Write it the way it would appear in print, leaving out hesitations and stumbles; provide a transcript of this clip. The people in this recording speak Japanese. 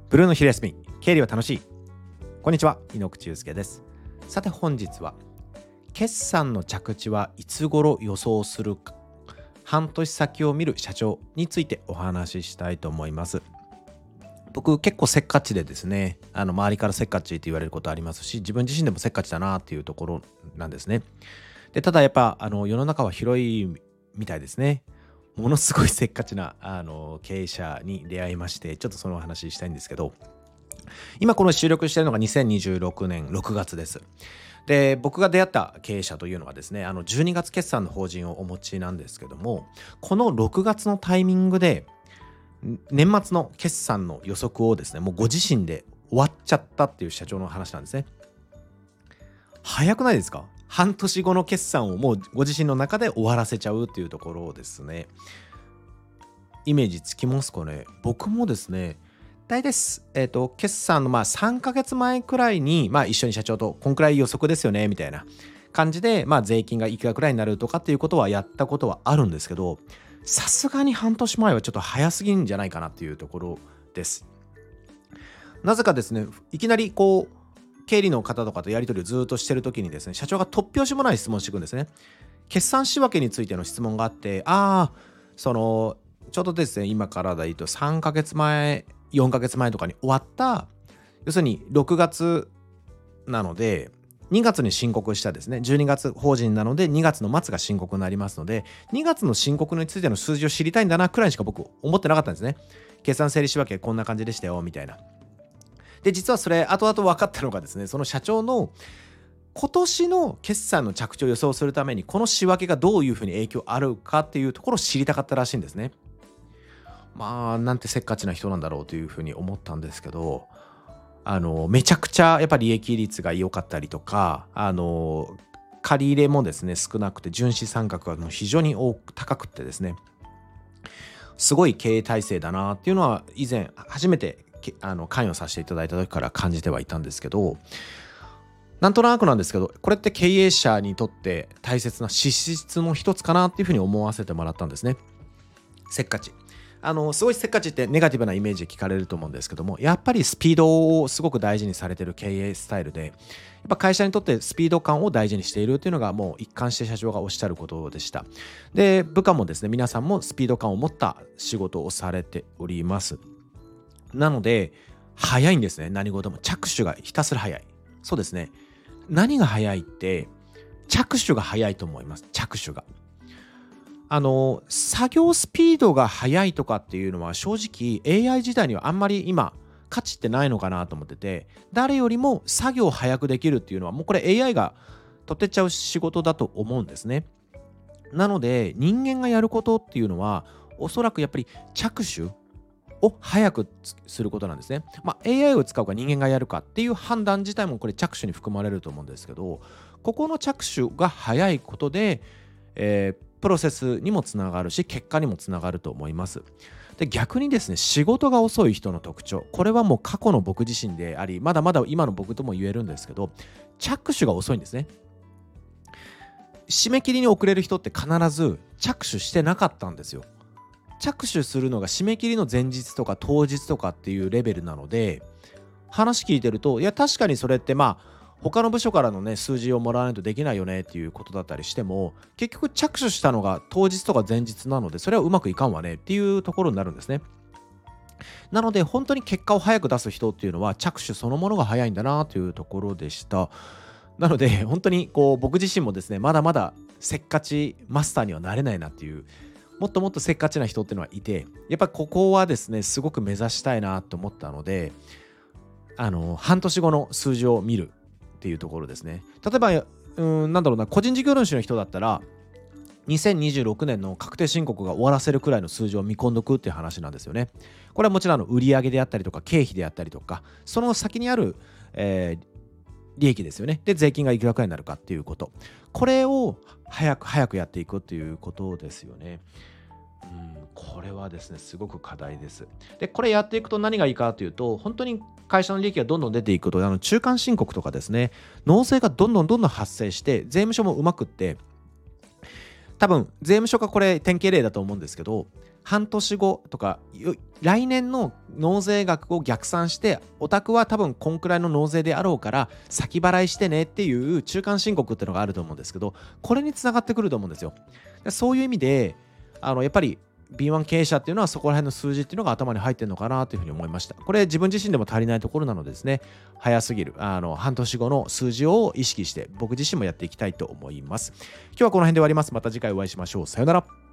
ブルーの昼休み、経理は楽しい。こんにちは、井ノ口祐介です。さて本日は、決算の着地はいつ頃予想するか、半年先を見る社長についてお話ししたいと思います。僕結構せっかちでですね、周りからせっかちって言われることありますし、自分自身でもせっかちだなっていうところなんですね。で、ただやっぱ世の中は広いみたいですね。ものすごいせっかちな経営者に出会いまして、ちょっとそのお話ししたいんですけど、今この収録しているのが2026年6月です。で、僕が出会った経営者というのはですね、12月決算の法人をお持ちなんですけども、この6月のタイミングで年末の決算の予測をですね、もうご自身で終わっちゃったっていう社長の話なんですね。早くないですか？半年後の決算をもうご自身の中で終わらせちゃうっていうところですね。イメージつきますかね？僕もですね、大体決算の3ヶ月前くらいに、一緒に社長とこんくらい予測ですよねみたいな感じで、税金がいくらくらいになるとかっていうことはやったことはあるんですけど、さすがに半年前はちょっと早すぎんじゃないかなっていうところです。なぜかですね、いきなり経理の方とかとやり取りをずっとしてるときにですね、社長が突拍子もない質問していくんですね。決算仕分けについての質問があって、ちょうどですね、今からだと3ヶ月前、4ヶ月前とかに終わった、要するに6月なので、2月に申告したですね、12月法人なので2月の末が申告になりますので、2月の申告についての数字を知りたいんだなくらいしか僕思ってなかったんですね。決算整理仕分けこんな感じでしたよみたいな。で、実はそれ後々分かったのがですね、その社長の今年の決算の着地を予想するためにこの仕分けがどういうふうに影響あるかっていうところを知りたかったらしいんですね。なんてせっかちな人なんだろうというふうに思ったんですけど、めちゃくちゃやっぱり利益率が良かったりとか、借り入れもですね少なくて、純資産額がもう非常に高くてですね、すごい経営体制だなっていうのは以前初めて関与させていただいた時から感じてはいたんですけど、なんとなくなんですけど、これって経営者にとって大切な資質の一つかなっていうふうに思わせてもらったんですね。せっかち。すごいせっかちってネガティブなイメージで聞かれると思うんですけども、やっぱりスピードをすごく大事にされている経営スタイルで、やっぱ会社にとってスピード感を大事にしているっていうのがもう一貫して社長がおっしゃることでした。で、部下もですね、皆さんもスピード感を持った仕事をされております。なので、早いんですね、何事も。着手がひたすら早い。そうですね。何が早いって、着手が早いと思います。着手が。作業スピードが速いとかっていうのは正直 AI 時代にはあんまり今価値ってないのかなと思ってて、誰よりも作業を早くできるっていうのはもうこれ AI が取ってっちゃう仕事だと思うんですね。なので人間がやることっていうのはおそらくやっぱり着手を早くすることなんですね。AI を使うか人間がやるかっていう判断自体もこれ着手に含まれると思うんですけど、ここの着手が早いことで、プロセスにもつながるし結果にもつながると思います。で、逆にですね、仕事が遅い人の特徴、これはもう過去の僕自身であり、まだまだ今の僕とも言えるんですけど、着手が遅いんですね。締め切りに遅れる人って必ず着手してなかったんですよ。着手するのが締め切りの前日とか当日とかっていうレベルなので、話聞いてると、いや確かにそれって他の部署からのね数字をもらわないとできないよねっていうことだったりしても、結局着手したのが当日とか前日なので、それはうまくいかんわねっていうところになるんですね。なので本当に結果を早く出す人っていうのは着手そのものが早いんだなというところでした。なので本当に僕自身もですね、まだまだせっかちマスターにはなれないなっていう、もっともっとせっかちな人っていうのはいて、やっぱここはですねすごく目指したいなと思ったので、半年後の数字を見るっていうところですね。例えば個人事業主の人だったら2026年の確定申告が終わらせるくらいの数字を見込んどくっていう話なんですよね。これはもちろん売上であったりとか経費であったりとか、その先にある、利益ですよね。で、税金がいくらくらいになるかっていうこと。これを早くやっていくっていうことですよね。これはですね、すごく課題です。で、これやっていくと何がいいかというと、本当に会社の利益がどんどん出ていくと、中間申告とかですね、納税がどんどん発生して、税務署もうまくって、 多分税務署がこれ典型例だと思うんですけど、半年後とか来年の納税額を逆算して、お宅は多分こんくらいの納税であろうから先払いしてねっていう中間申告っていうのがあると思うんですけど、これにつながってくると思うんですよ。そういう意味でやっぱり B1 経営者っていうのはそこら辺の数字っていうのが頭に入ってるのかなというふうに思いました。これ自分自身でも足りないところなのでですね、早すぎる半年後の数字を意識して僕自身もやっていきたいと思います。今日はこの辺で終わります。また次回お会いしましょう。さよなら。